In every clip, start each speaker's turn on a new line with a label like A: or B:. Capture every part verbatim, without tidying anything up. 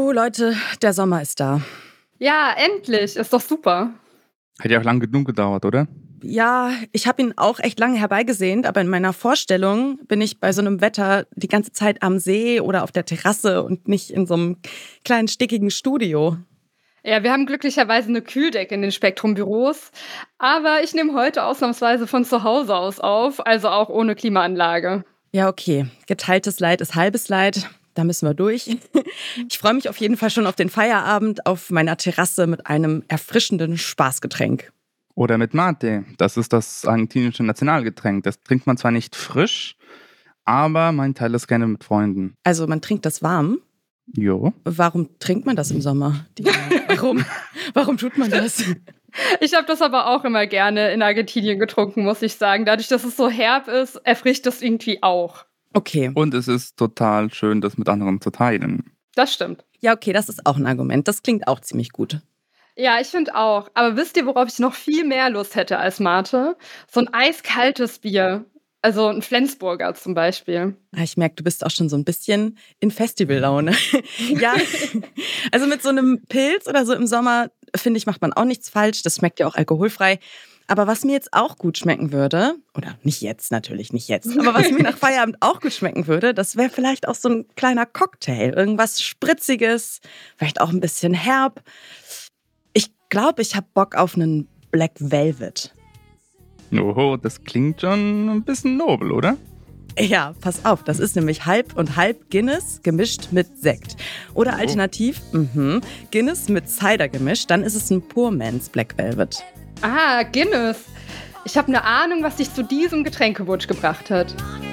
A: Puh, Leute, der Sommer ist da.
B: Ja, endlich. Ist doch super.
C: Hat ja auch lang genug gedauert, oder?
A: Ja, ich habe ihn auch echt lange herbeigesehnt, aber in meiner Vorstellung bin ich bei so einem Wetter die ganze Zeit am See oder auf der Terrasse und nicht in so einem kleinen, stickigen Studio.
B: Ja, wir haben glücklicherweise eine Kühldecke in den Spektrum-Büros. Aber ich nehme heute ausnahmsweise von zu Hause aus auf, also auch ohne Klimaanlage.
A: Ja, okay. Geteiltes Leid ist halbes Leid. Da müssen wir durch. Ich freue mich auf jeden Fall schon auf den Feierabend auf meiner Terrasse mit einem erfrischenden Spaßgetränk.
C: Oder mit Mate. Das ist das argentinische Nationalgetränk. Das trinkt man zwar nicht frisch, aber man teilt es gerne mit Freunden.
A: Also man trinkt das warm.
C: Jo.
A: Warum trinkt man das im Sommer? Dina? Warum? Warum tut man das?
B: Ich habe das aber auch immer gerne in Argentinien getrunken, muss ich sagen. Dadurch, dass es so herb ist, erfrischt es irgendwie auch.
A: Okay.
C: Und es ist total schön, das mit anderen zu teilen.
B: Das stimmt.
A: Ja, okay, das ist auch ein Argument. Das klingt auch ziemlich gut.
B: Ja, ich finde auch. Aber wisst ihr, worauf ich noch viel mehr Lust hätte als Mate? So ein eiskaltes Bier. Also ein Flensburger zum Beispiel.
A: Ich merke, du bist auch schon so ein bisschen in Festivallaune. Ja, also mit so einem Pilz oder so im Sommer, finde ich, macht man auch nichts falsch. Das schmeckt ja auch alkoholfrei. Aber was mir jetzt auch gut schmecken würde, oder nicht jetzt natürlich, nicht jetzt, aber was mir nach Feierabend auch gut schmecken würde, das wäre vielleicht auch so ein kleiner Cocktail. Irgendwas Spritziges, vielleicht auch ein bisschen herb. Ich glaube, ich habe Bock auf einen Black Velvet.
C: Oho, das klingt schon ein bisschen nobel, oder?
A: Ja, pass auf, das ist nämlich halb und halb Guinness gemischt mit Sekt. Oder alternativ, mhm, Guinness mit Cider gemischt, dann ist es ein Poor Man's Black Velvet.
B: Ah, Guinness. Ich habe eine Ahnung, was dich zu diesem Getränkewunsch gebracht hat.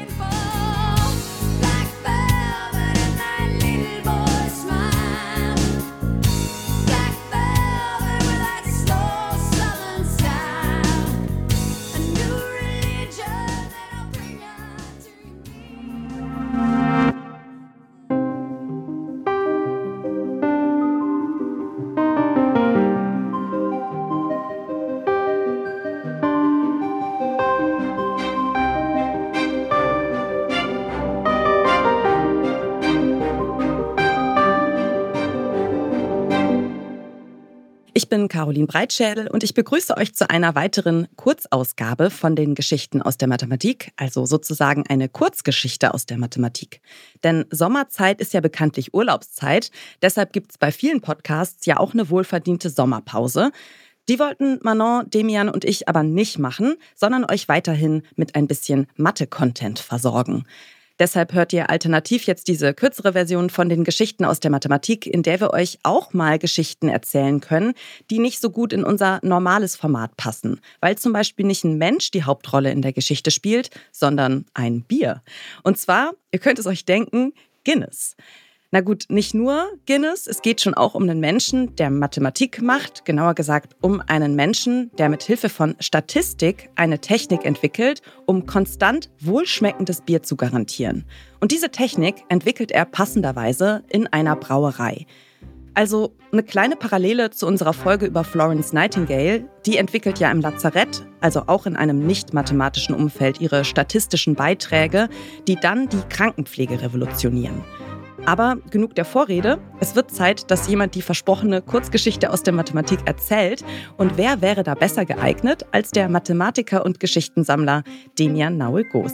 A: Ich bin Caroline Breitschädel und ich begrüße euch zu einer weiteren Kurzausgabe von den Geschichten aus der Mathematik, also sozusagen eine Kurzgeschichte aus der Mathematik. Denn Sommerzeit ist ja bekanntlich Urlaubszeit, deshalb gibt es bei vielen Podcasts ja auch eine wohlverdiente Sommerpause. Die wollten Manon, Demian und ich aber nicht machen, sondern euch weiterhin mit ein bisschen Mathe-Content versorgen. Deshalb hört ihr alternativ jetzt diese kürzere Version von den Geschichten aus der Mathematik, in der wir euch auch mal Geschichten erzählen können, die nicht so gut in unser normales Format passen. Weil zum Beispiel nicht ein Mensch die Hauptrolle in der Geschichte spielt, sondern ein Bier. Und zwar, ihr könnt es euch denken, Guinness. Na gut, nicht nur Guinness, es geht schon auch um einen Menschen, der Mathematik macht, genauer gesagt um einen Menschen, der mit Hilfe von Statistik eine Technik entwickelt, um konstant wohlschmeckendes Bier zu garantieren. Und diese Technik entwickelt er passenderweise in einer Brauerei. Also eine kleine Parallele zu unserer Folge über Florence Nightingale, die entwickelt ja im Lazarett, also auch in einem nicht-mathematischen Umfeld, ihre statistischen Beiträge, die dann die Krankenpflege revolutionieren. Aber genug der Vorrede. Es wird Zeit, dass jemand die versprochene Kurzgeschichte aus der Mathematik erzählt. Und wer wäre da besser geeignet als der Mathematiker und Geschichtensammler Demian Naue-Goos?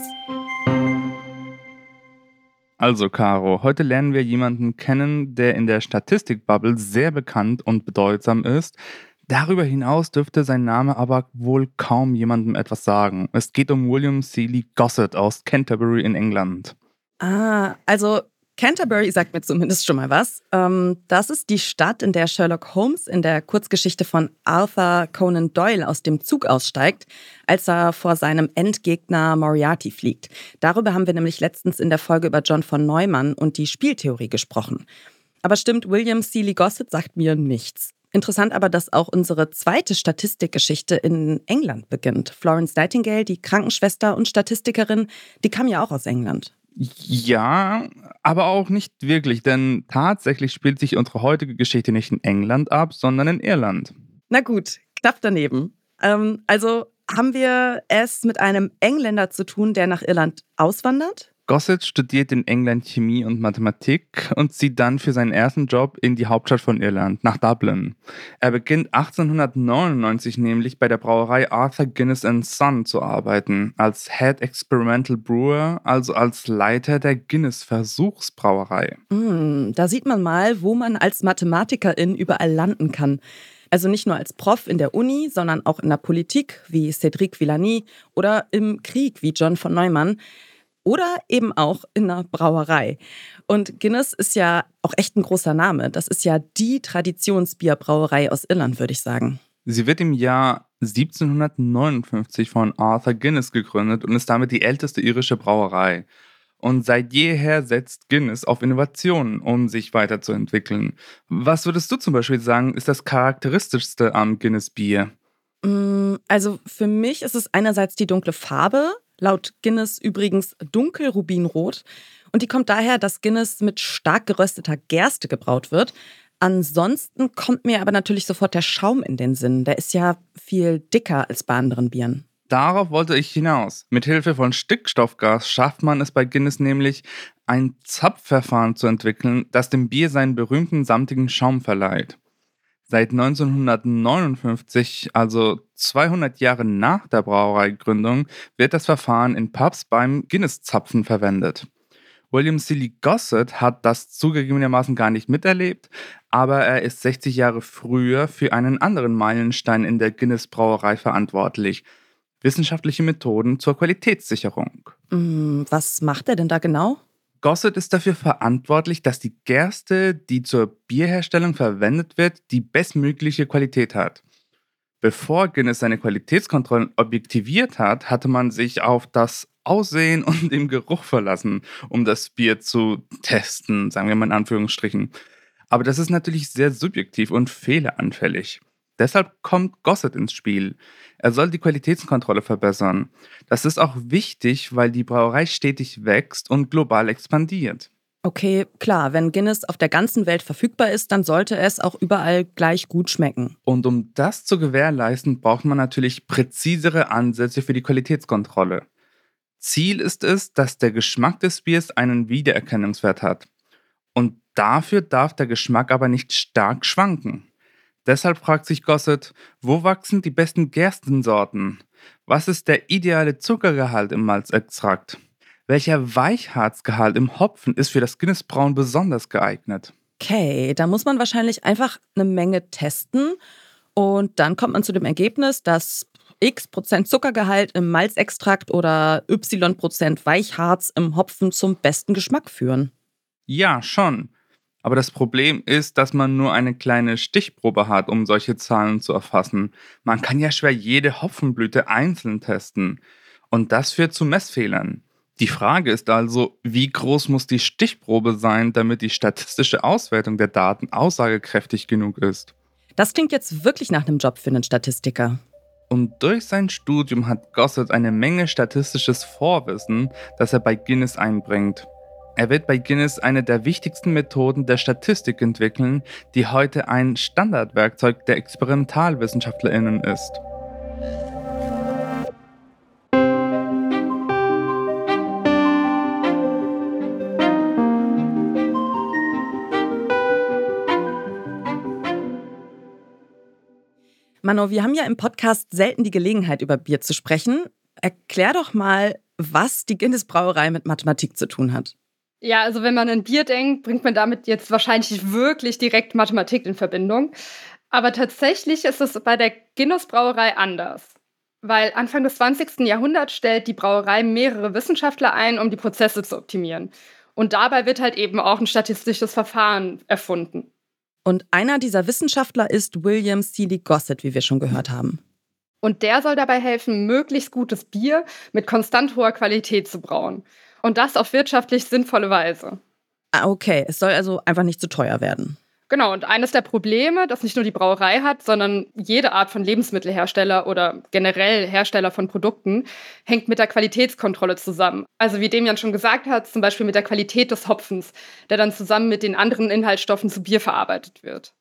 C: Also, Caro, heute lernen wir jemanden kennen, der in der Statistikbubble sehr bekannt und bedeutsam ist. Darüber hinaus dürfte sein Name aber wohl kaum jemandem etwas sagen. Es geht um William Seeley Gosset aus Canterbury in England.
A: Ah, also Canterbury sagt mir zumindest schon mal was. Ähm, das ist die Stadt, in der Sherlock Holmes in der Kurzgeschichte von Arthur Conan Doyle aus dem Zug aussteigt, als er vor seinem Endgegner Moriarty fliegt. Darüber haben wir nämlich letztens in der Folge über John von Neumann und die Spieltheorie gesprochen. Aber stimmt, William Seeley Gosset sagt mir nichts. Interessant aber, dass auch unsere zweite Statistikgeschichte in England beginnt. Florence Nightingale, die Krankenschwester und Statistikerin, die kam ja auch aus England.
C: Ja, aber auch nicht wirklich, denn tatsächlich spielt sich unsere heutige Geschichte nicht in England ab, sondern in Irland.
A: Na gut, knapp daneben. Ähm, also haben wir es mit einem Engländer zu tun, der nach Irland auswandert?
C: Gossett studiert in England Chemie und Mathematik und zieht dann für seinen ersten Job in die Hauptstadt von Irland, nach Dublin. Er beginnt achtzehnhundertneunundneunzig nämlich bei der Brauerei Arthur Guinness and Son zu arbeiten, als Head Experimental Brewer, also als Leiter der Guinness-Versuchsbrauerei.
A: Mm, da sieht man mal, wo man als Mathematikerin überall landen kann. Also nicht nur als Prof in der Uni, sondern auch in der Politik wie Cédric Villani oder im Krieg wie John von Neumann. Oder eben auch in der Brauerei. Und Guinness ist ja auch echt ein großer Name. Das ist ja die Traditionsbierbrauerei aus Irland, würde ich sagen.
C: Sie wird im Jahr siebzehnhundertneunundfünfzig von Arthur Guinness gegründet und ist damit die älteste irische Brauerei. Und seit jeher setzt Guinness auf Innovationen, um sich weiterzuentwickeln. Was würdest du zum Beispiel sagen, ist das Charakteristischste am Guinness-Bier?
A: Mm, Also für mich ist es einerseits die dunkle Farbe, laut Guinness übrigens dunkelrubinrot. Und die kommt daher, dass Guinness mit stark gerösteter Gerste gebraut wird. Ansonsten kommt mir aber natürlich sofort der Schaum in den Sinn. Der ist ja viel dicker als bei anderen Bieren.
C: Darauf wollte ich hinaus. Mithilfe von Stickstoffgas schafft man es bei Guinness nämlich, ein Zapfverfahren zu entwickeln, das dem Bier seinen berühmten samtigen Schaum verleiht. Seit neunzehnhundertneunundfünfzig, also zweihundert Jahre nach der Brauereigründung, wird das Verfahren in Pubs beim Guinness-Zapfen verwendet. William Seeley Gossett hat das zugegebenermaßen gar nicht miterlebt, aber er ist sechzig Jahre früher für einen anderen Meilenstein in der Guinness-Brauerei verantwortlich: wissenschaftliche Methoden zur Qualitätssicherung.
A: Mm, Was macht er denn da genau?
C: Gossett ist dafür verantwortlich, dass die Gerste, die zur Bierherstellung verwendet wird, die bestmögliche Qualität hat. Bevor Guinness seine Qualitätskontrollen objektiviert hat, hatte man sich auf das Aussehen und den Geruch verlassen, um das Bier zu testen, sagen wir mal in Anführungsstrichen. Aber das ist natürlich sehr subjektiv und fehleranfällig. Deshalb kommt Gossett ins Spiel. Er soll die Qualitätskontrolle verbessern. Das ist auch wichtig, weil die Brauerei stetig wächst und global expandiert.
A: Okay, klar, wenn Guinness auf der ganzen Welt verfügbar ist, dann sollte es auch überall gleich gut schmecken.
C: Und um das zu gewährleisten, braucht man natürlich präzisere Ansätze für die Qualitätskontrolle. Ziel ist es, dass der Geschmack des Biers einen Wiedererkennungswert hat. Und dafür darf der Geschmack aber nicht stark schwanken. Deshalb fragt sich Gossett, wo wachsen die besten Gerstensorten? Was ist der ideale Zuckergehalt im Malzextrakt? Welcher Weichharzgehalt im Hopfen ist für das Guinness-Brauen besonders geeignet?
A: Okay, da muss man wahrscheinlich einfach eine Menge testen und dann kommt man zu dem Ergebnis, dass X Prozent Zuckergehalt im Malzextrakt oder Y Prozent Weichharz im Hopfen zum besten Geschmack führen.
C: Ja, schon. Aber das Problem ist, dass man nur eine kleine Stichprobe hat, um solche Zahlen zu erfassen. Man kann ja schwer jede Hopfenblüte einzeln testen. Und das führt zu Messfehlern. Die Frage ist also, wie groß muss die Stichprobe sein, damit die statistische Auswertung der Daten aussagekräftig genug ist?
A: Das klingt jetzt wirklich nach einem Job für einen Statistiker.
C: Und durch sein Studium hat Gossett eine Menge statistisches Vorwissen, das er bei Guinness einbringt. Er wird bei Guinness eine der wichtigsten Methoden der Statistik entwickeln, die heute ein Standardwerkzeug der ExperimentalwissenschaftlerInnen ist.
A: Mano, wir haben ja im Podcast selten die Gelegenheit, über Bier zu sprechen. Erklär doch mal, was die Guinness-Brauerei mit Mathematik zu tun hat.
B: Ja, also wenn man an Bier denkt, bringt man damit jetzt wahrscheinlich wirklich direkt Mathematik in Verbindung. Aber tatsächlich ist es bei der Guinness-Brauerei anders. Weil Anfang des zwanzigsten Jahrhunderts stellt die Brauerei mehrere Wissenschaftler ein, um die Prozesse zu optimieren. Und dabei wird halt eben auch ein statistisches Verfahren erfunden.
A: Und einer dieser Wissenschaftler ist William Seeley Gossett, wie wir schon gehört haben.
B: Und der soll dabei helfen, möglichst gutes Bier mit konstant hoher Qualität zu brauen. Und das auf wirtschaftlich sinnvolle Weise.
A: Ah, okay, es soll also einfach nicht zu teuer werden.
B: Genau, und eines der Probleme, das nicht nur die Brauerei hat, sondern jede Art von Lebensmittelhersteller oder generell Hersteller von Produkten, hängt mit der Qualitätskontrolle zusammen. Also wie Demian schon gesagt hat, zum Beispiel mit der Qualität des Hopfens, der dann zusammen mit den anderen Inhaltsstoffen zu Bier verarbeitet wird.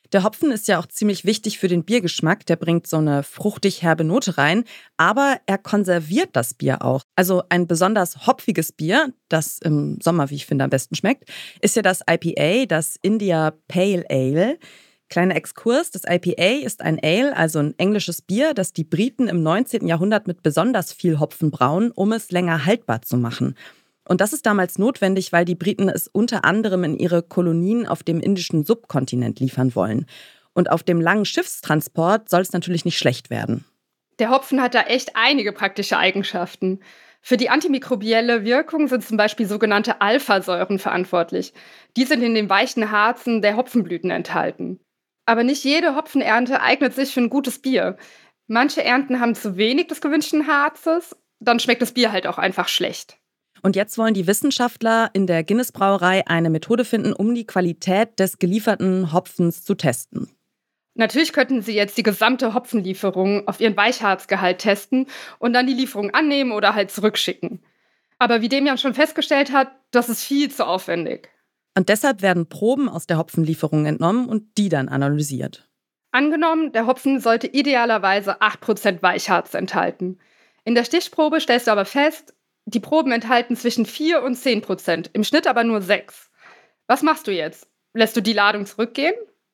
A: Der Hopfen ist ja auch ziemlich wichtig für den Biergeschmack. Der bringt so eine fruchtig-herbe Note rein, aber er konserviert das Bier auch. Also ein besonders hopfiges Bier, das im Sommer, wie ich finde, am besten schmeckt, ist ja das I P A, das India Pale Ale. Kleiner Exkurs, das I P A ist ein Ale, also ein englisches Bier, das die Briten im neunzehnten Jahrhundert mit besonders viel Hopfen brauen, um es länger haltbar zu machen. Und das ist damals notwendig, weil die Briten es unter anderem in ihre Kolonien auf dem indischen Subkontinent liefern wollen. Und auf dem langen Schiffstransport soll es natürlich nicht schlecht werden.
B: Der Hopfen hat da echt einige praktische Eigenschaften. Für die antimikrobielle Wirkung sind zum Beispiel sogenannte Alphasäuren verantwortlich. Die sind in den weichen Harzen der Hopfenblüten enthalten. Aber nicht jede Hopfenernte eignet sich für ein gutes Bier. Manche Ernten haben zu wenig des gewünschten Harzes, dann schmeckt das Bier halt auch einfach schlecht.
A: Und jetzt wollen die Wissenschaftler in der Guinness Brauerei eine Methode finden, um die Qualität des gelieferten Hopfens zu testen.
B: Natürlich könnten sie jetzt die gesamte Hopfenlieferung auf ihren Weichharzgehalt testen und dann die Lieferung annehmen oder halt zurückschicken. Aber wie Demian schon festgestellt hat, das ist viel zu aufwendig.
A: Und deshalb werden Proben aus der Hopfenlieferung entnommen und die dann analysiert.
B: Angenommen, der Hopfen sollte idealerweise acht Prozent Weichharz enthalten. In der Stichprobe stellst du aber fest, die Proben enthalten zwischen vier und zehn Prozent, im Schnitt aber nur sechs. Was machst du jetzt? Lässt du die Ladung zurückgehen?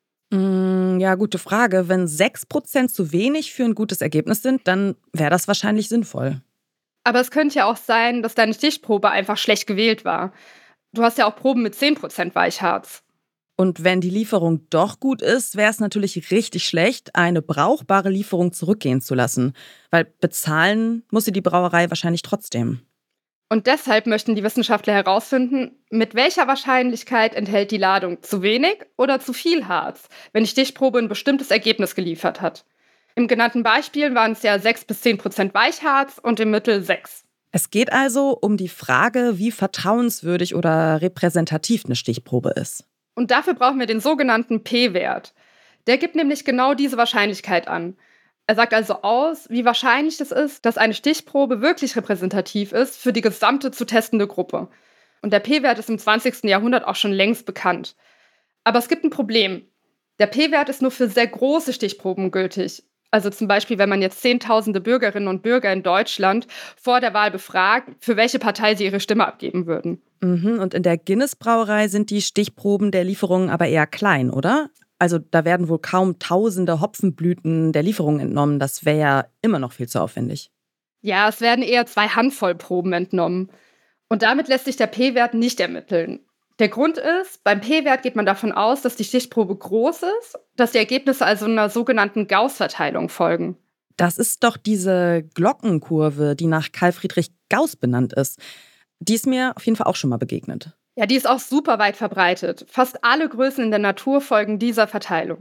A: Mm, ja, gute Frage. Wenn sechs Prozent zu wenig für ein gutes Ergebnis sind, dann wäre das wahrscheinlich sinnvoll.
B: Aber es könnte ja auch sein, dass deine Stichprobe einfach schlecht gewählt war. Du hast ja auch Proben mit zehn Prozent Weichharz.
A: Und wenn die Lieferung doch gut ist, wäre es natürlich richtig schlecht, eine brauchbare Lieferung zurückgehen zu lassen. Weil bezahlen muss sie die Brauerei wahrscheinlich trotzdem.
B: Und deshalb möchten die Wissenschaftler herausfinden, mit welcher Wahrscheinlichkeit enthält die Ladung zu wenig oder zu viel Harz, wenn die Stichprobe ein bestimmtes Ergebnis geliefert hat. Im genannten Beispiel waren es ja sechs bis zehn Prozent Weichharz und im Mittel sechs.
A: Es geht also um die Frage, wie vertrauenswürdig oder repräsentativ eine Stichprobe ist.
B: Und dafür brauchen wir den sogenannten P-Wert. Der gibt nämlich genau diese Wahrscheinlichkeit an. Er sagt also aus, wie wahrscheinlich es ist, dass eine Stichprobe wirklich repräsentativ ist für die gesamte zu testende Gruppe. Und der P-Wert ist im zwanzigsten Jahrhundert auch schon längst bekannt. Aber es gibt ein Problem. Der P-Wert ist nur für sehr große Stichproben gültig. Also zum Beispiel, wenn man jetzt Zehntausende Bürgerinnen und Bürger in Deutschland vor der Wahl befragt, für welche Partei sie ihre Stimme abgeben würden.
A: Mhm, und in der Guinness Brauerei sind die Stichproben der Lieferungen aber eher klein, oder? Also da werden wohl kaum tausende Hopfenblüten der Lieferung entnommen. Das wäre ja immer noch viel zu aufwendig.
B: Ja, es werden eher zwei Handvoll Proben entnommen. Und damit lässt sich der P-Wert nicht ermitteln. Der Grund ist, beim P-Wert geht man davon aus, dass die Stichprobe groß ist, dass die Ergebnisse also einer sogenannten Gauß-Verteilung folgen.
A: Das ist doch diese Glockenkurve, die nach Carl Friedrich Gauß benannt ist. Die ist mir auf jeden Fall auch schon mal begegnet.
B: Ja, die ist auch super weit verbreitet. Fast alle Größen in der Natur folgen dieser Verteilung.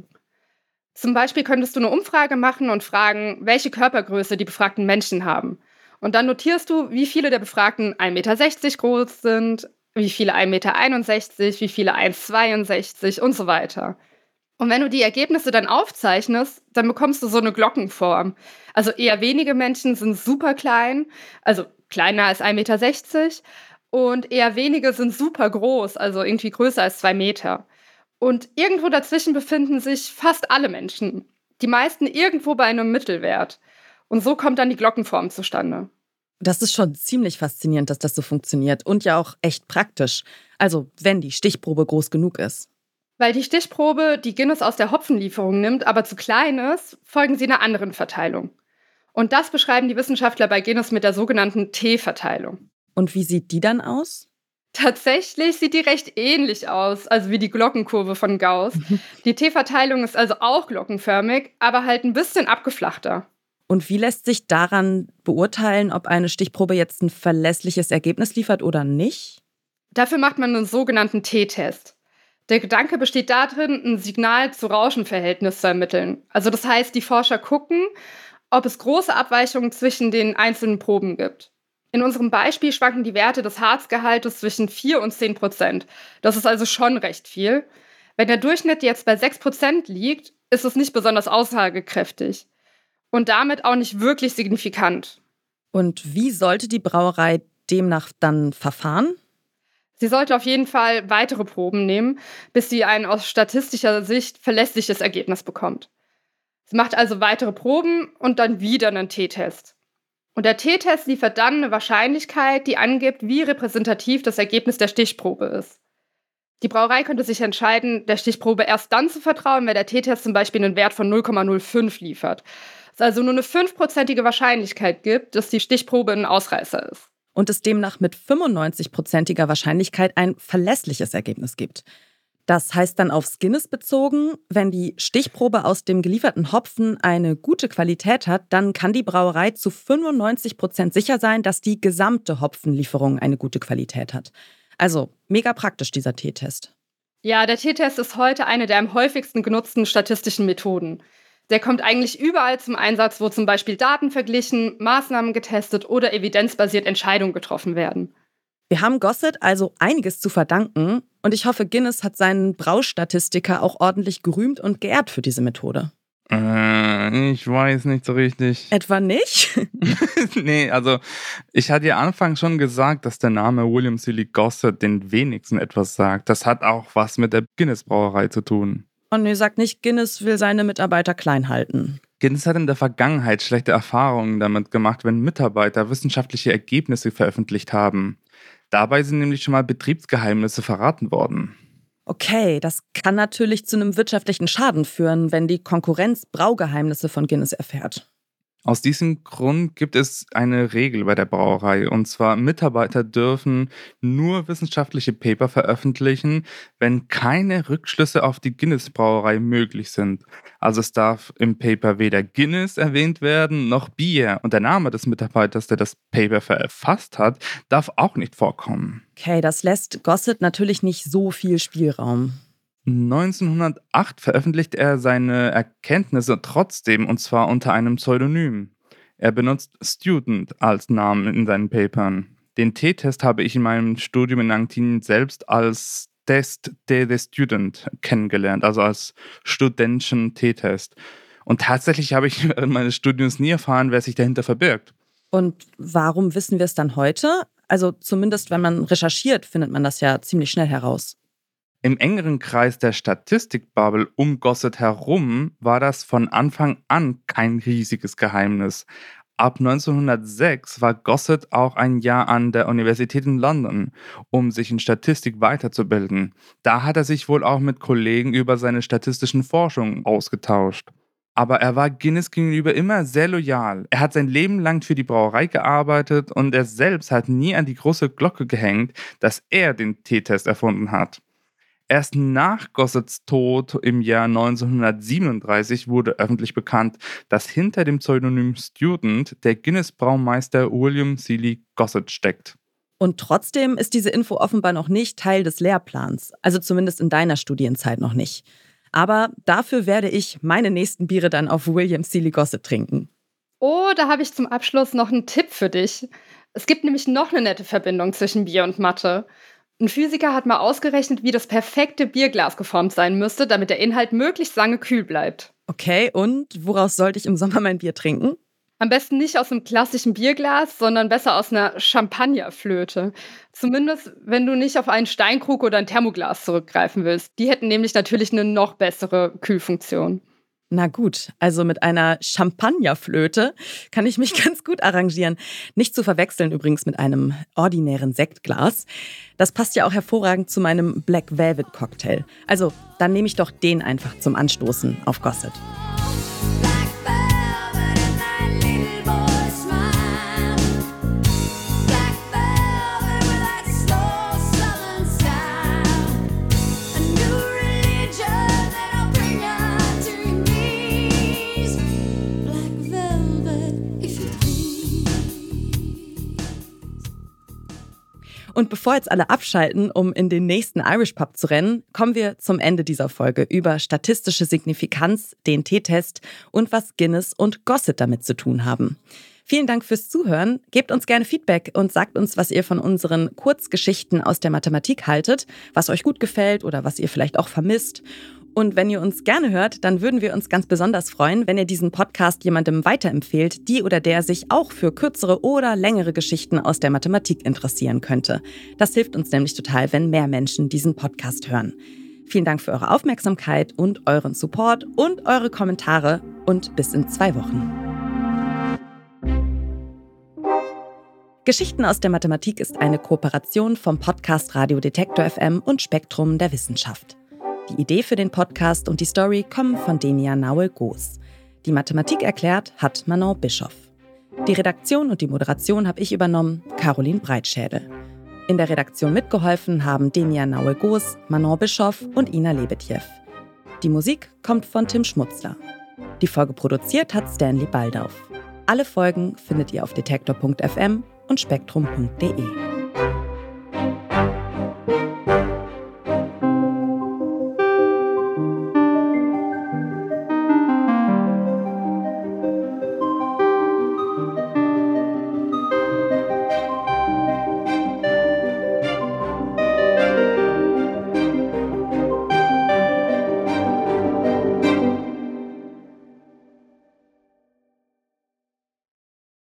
B: Zum Beispiel könntest du eine Umfrage machen und fragen, welche Körpergröße die befragten Menschen haben. Und dann notierst du, wie viele der Befragten ein Meter sechzig groß sind, wie viele ein Meter einundsechzig, wie viele eins Komma zweiundsechzig und so weiter. Und wenn du die Ergebnisse dann aufzeichnest, dann bekommst du so eine Glockenform. Also eher wenige Menschen sind super klein, also kleiner als ein Meter sechzig. Und eher wenige sind super groß, also irgendwie größer als zwei Meter. Und irgendwo dazwischen befinden sich fast alle Menschen. Die meisten irgendwo bei einem Mittelwert. Und so kommt dann die Glockenform zustande.
A: Das ist schon ziemlich faszinierend, dass das so funktioniert und ja auch echt praktisch. Also wenn die Stichprobe groß genug ist.
B: Weil die Stichprobe, die Guinness aus der Hopfenlieferung nimmt, aber zu klein ist, folgen sie einer anderen Verteilung. Und das beschreiben die Wissenschaftler bei Guinness mit der sogenannten T-Verteilung.
A: Und wie sieht die dann aus?
B: Tatsächlich sieht die recht ähnlich aus, also wie die Glockenkurve von Gauß. Die T-Verteilung ist also auch glockenförmig, aber halt ein bisschen abgeflachter.
A: Und wie lässt sich daran beurteilen, ob eine Stichprobe jetzt ein verlässliches Ergebnis liefert oder nicht?
B: Dafür macht man einen sogenannten T-Test. Der Gedanke besteht darin, ein Signal-zu-Rauschen-Verhältnis zu ermitteln. Also das heißt, die Forscher gucken, ob es große Abweichungen zwischen den einzelnen Proben gibt. In unserem Beispiel schwanken die Werte des Harzgehaltes zwischen vier und zehn Prozent. Das ist also schon recht viel. Wenn der Durchschnitt jetzt bei sechs Prozent liegt, ist es nicht besonders aussagekräftig. Und damit auch nicht wirklich signifikant.
A: Und wie sollte die Brauerei demnach dann verfahren?
B: Sie sollte auf jeden Fall weitere Proben nehmen, bis sie ein aus statistischer Sicht verlässliches Ergebnis bekommt. Sie macht also weitere Proben und dann wieder einen T-Test. Und der T-Test liefert dann eine Wahrscheinlichkeit, die angibt, wie repräsentativ das Ergebnis der Stichprobe ist. Die Brauerei könnte sich entscheiden, der Stichprobe erst dann zu vertrauen, wenn der T-Test zum Beispiel einen Wert von null Komma null fünf liefert. Es also nur eine fünfprozentige Wahrscheinlichkeit gibt, dass die Stichprobe ein Ausreißer ist.
A: Und es demnach mit fünfundneunzig-prozentiger Wahrscheinlichkeit ein verlässliches Ergebnis gibt. Das heißt dann aufs Guinness bezogen, wenn die Stichprobe aus dem gelieferten Hopfen eine gute Qualität hat, dann kann die Brauerei zu fünfundneunzig Prozent sicher sein, dass die gesamte Hopfenlieferung eine gute Qualität hat. Also mega praktisch, dieser T-Test.
B: Ja, der T-Test ist heute eine der am häufigsten genutzten statistischen Methoden. Der kommt eigentlich überall zum Einsatz, wo zum Beispiel Daten verglichen, Maßnahmen getestet oder evidenzbasiert Entscheidungen getroffen werden.
A: Wir haben Gossett also einiges zu verdanken und ich hoffe, Guinness hat seinen Braustatistiker auch ordentlich gerühmt und geehrt für diese Methode.
C: Äh, ich weiß nicht so richtig.
A: Etwa nicht?
C: Nee, also ich hatte ja anfangs schon gesagt, dass der Name William Seeley Gossett den wenigsten etwas sagt. Das hat auch was mit der Guinness-Brauerei zu tun.
A: Oh nee, sagt nicht, Guinness will seine Mitarbeiter klein halten.
C: Guinness hat in der Vergangenheit schlechte Erfahrungen damit gemacht, wenn Mitarbeiter wissenschaftliche Ergebnisse veröffentlicht haben. Dabei sind nämlich schon mal Betriebsgeheimnisse verraten worden.
A: Okay, das kann natürlich zu einem wirtschaftlichen Schaden führen, wenn die Konkurrenz Braugeheimnisse von Guinness erfährt.
C: Aus diesem Grund gibt es eine Regel bei der Brauerei, und zwar Mitarbeiter dürfen nur wissenschaftliche Paper veröffentlichen, wenn keine Rückschlüsse auf die Guinness-Brauerei möglich sind. Also es darf im Paper weder Guinness erwähnt werden, noch Bier. Und der Name des Mitarbeiters, der das Paper verfasst hat, darf auch nicht vorkommen.
A: Okay, das lässt Gossett natürlich nicht so viel Spielraum.
C: neunzehnhundertacht veröffentlicht er seine Erkenntnisse trotzdem, und zwar unter einem Pseudonym. Er benutzt Student als Namen in seinen Papern. Den T-Test habe ich in meinem Studium in Argentinien selbst als Test de, de Student kennengelernt, also als studentischen T-Test. Und tatsächlich habe ich während meines Studiums nie erfahren, wer sich dahinter verbirgt.
A: Und warum wissen wir es dann heute? Also zumindest, wenn man recherchiert, findet man das ja ziemlich schnell heraus.
C: Im engeren Kreis der Statistikbubble um Gossett herum war das von Anfang an kein riesiges Geheimnis. Ab neunzehnhundertsechs war Gossett auch ein Jahr an der Universität in London, um sich in Statistik weiterzubilden. Da hat er sich wohl auch mit Kollegen über seine statistischen Forschungen ausgetauscht. Aber er war Guinness gegenüber immer sehr loyal. Er hat sein Leben lang für die Brauerei gearbeitet und er selbst hat nie an die große Glocke gehängt, dass er den T-Test erfunden hat. Erst nach Gossetts Tod im Jahr neunzehnhundertsiebenunddreißig wurde öffentlich bekannt, dass hinter dem Pseudonym Student der Guinness-Braumeister William Seeley Gossett steckt.
A: Und trotzdem ist diese Info offenbar noch nicht Teil des Lehrplans, also zumindest in deiner Studienzeit noch nicht. Aber dafür werde ich meine nächsten Biere dann auf William Seeley Gossett trinken.
B: Oh, da habe ich zum Abschluss noch einen Tipp für dich. Es gibt nämlich noch eine nette Verbindung zwischen Bier und Mathe. Ein Physiker hat mal ausgerechnet, wie das perfekte Bierglas geformt sein müsste, damit der Inhalt möglichst lange kühl bleibt.
A: Okay, und woraus sollte ich im Sommer mein Bier trinken?
B: Am besten nicht aus einem klassischen Bierglas, sondern besser aus einer Champagnerflöte. Zumindest, wenn du nicht auf einen Steinkrug oder ein Thermoglas zurückgreifen willst. Die hätten nämlich natürlich eine noch bessere Kühlfunktion.
A: Na gut, also mit einer Champagnerflöte kann ich mich ganz gut arrangieren. Nicht zu verwechseln übrigens mit einem ordinären Sektglas. Das passt ja auch hervorragend zu meinem Black Velvet Cocktail. Also, dann nehme ich doch den einfach zum Anstoßen auf Gossett. Und bevor jetzt alle abschalten, um in den nächsten Irish Pub zu rennen, kommen wir zum Ende dieser Folge über statistische Signifikanz, den T-Test und was Guinness und Gossett damit zu tun haben. Vielen Dank fürs Zuhören. Gebt uns gerne Feedback und sagt uns, was ihr von unseren Kurzgeschichten aus der Mathematik haltet, was euch gut gefällt oder was ihr vielleicht auch vermisst. Und wenn ihr uns gerne hört, dann würden wir uns ganz besonders freuen, wenn ihr diesen Podcast jemandem weiterempfehlt, die oder der sich auch für kürzere oder längere Geschichten aus der Mathematik interessieren könnte. Das hilft uns nämlich total, wenn mehr Menschen diesen Podcast hören. Vielen Dank für eure Aufmerksamkeit und euren Support und eure Kommentare und bis in zwei Wochen. Geschichten aus der Mathematik ist eine Kooperation vom Podcast Radio Detektor F M und Spektrum der Wissenschaft. Die Idee für den Podcast und die Story kommen von Demian Naue-Goos. Die Mathematik erklärt hat Manon Bischoff. Die Redaktion und die Moderation habe ich übernommen, Caroline Breitschädel. In der Redaktion mitgeholfen haben Demian Naue-Goos, Manon Bischoff und Ina Lebetjew. Die Musik kommt von Tim Schmutzler. Die Folge produziert hat Stanley Baldauf. Alle Folgen findet ihr auf detektor punkt f m und spektrum punkt d e.